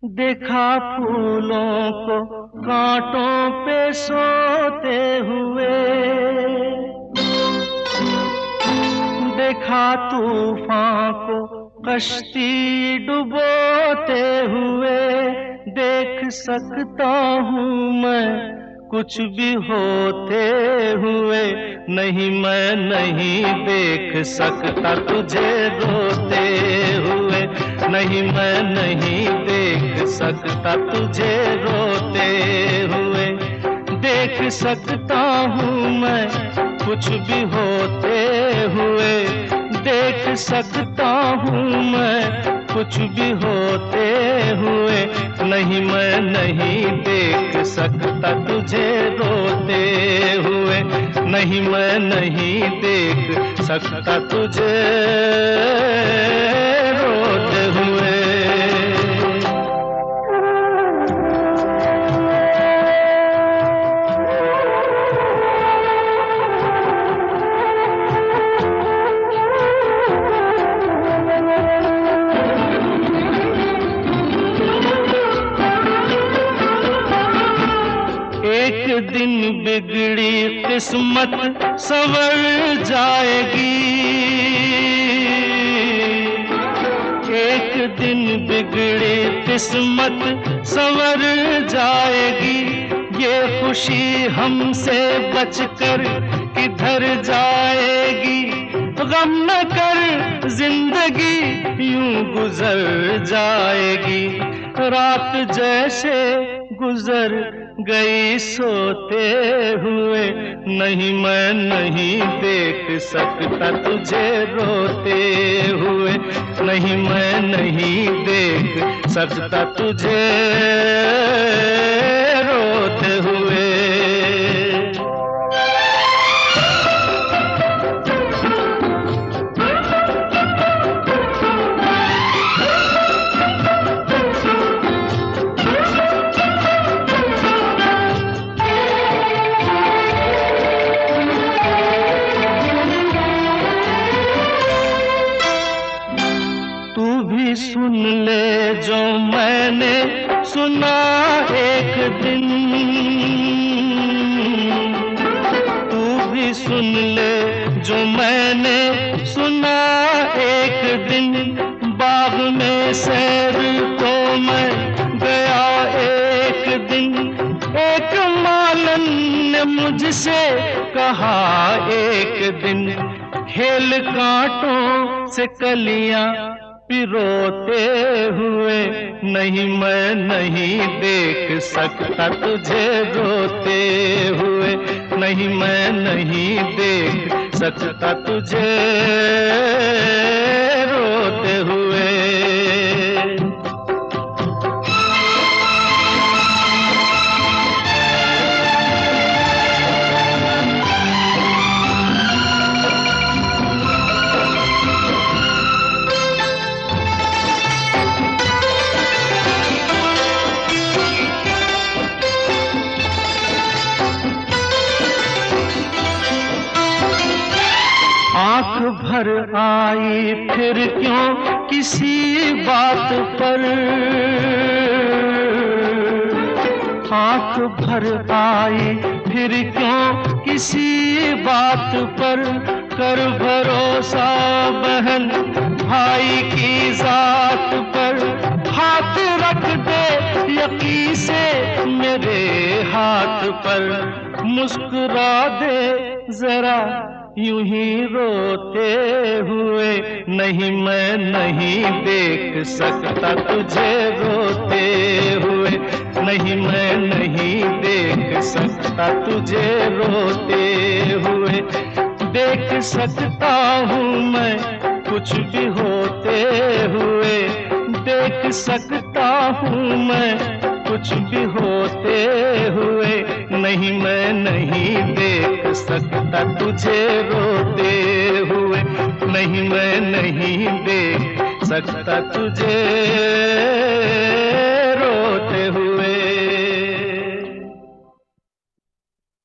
देखा फूलों को कांटों पे सोते हुए, देखा तूफान को कश्ती डुबोते हुए। देख सकता हूँ मैं कुछ भी होते हुए, नहीं मैं नहीं देख सकता तुझे रोते हुए, नहीं मैं नहीं देख सकता तुझे रोते हुए। देख सकता हूँ मैं कुछ भी होते हुए, देख सकता हूँ मैं कुछ भी होते हुए, नहीं मैं नहीं देख सकता तुझे रोते हुए, नहीं मैं नहीं देख सकता तुझे रोते हुए। एक दिन बिगड़ी किस्मत संवर जाएगी, एक दिन बिगड़ी किस्मत संवर जाएगी। ये खुशी हमसे बचकर किधर जाएगी, गम न कर जिंदगी यूं गुजर जाएगी। रात जैसे गुजर गई सोते हुए, नहीं मैं नहीं देख सकता तुझे रोते हुए, नहीं मैं नहीं देख सकता तुझे रोते हुए। सुन ले जो मैंने सुना एक दिन, तू भी सुन ले जो मैंने सुना एक दिन। बाग में सैर को मैं गया एक दिन, एक मालन ने मुझसे कहा एक दिन, खेल कांटों से कलियां पिरोते हुए, नहीं मैं नहीं देख सकता तुझे रोते हुए, नहीं मैं नहीं देख सकता तुझे रोते हुए। आँख भर आई फिर क्यों किसी बात पर, आँख भर आई फिर क्यों किसी बात पर। कर भरोसा बहन भाई की जात पर, हाथ रख दे यकीन से मेरे हाथ पर। मुस्कुरा दे जरा यूं ही रोते हुए, नहीं मैं नहीं देख सकता तुझे रोते हुए, नहीं मैं नहीं देख सकता तुझे रोते हुए। देख सकता हूँ मैं कुछ भी होते हुए, देख सकता हूँ मैं कुछ भी होते हुए, नहीं मैं नहीं देख सकता तुझे रोते हुए, नहीं मैं नहीं देख सकता तुझे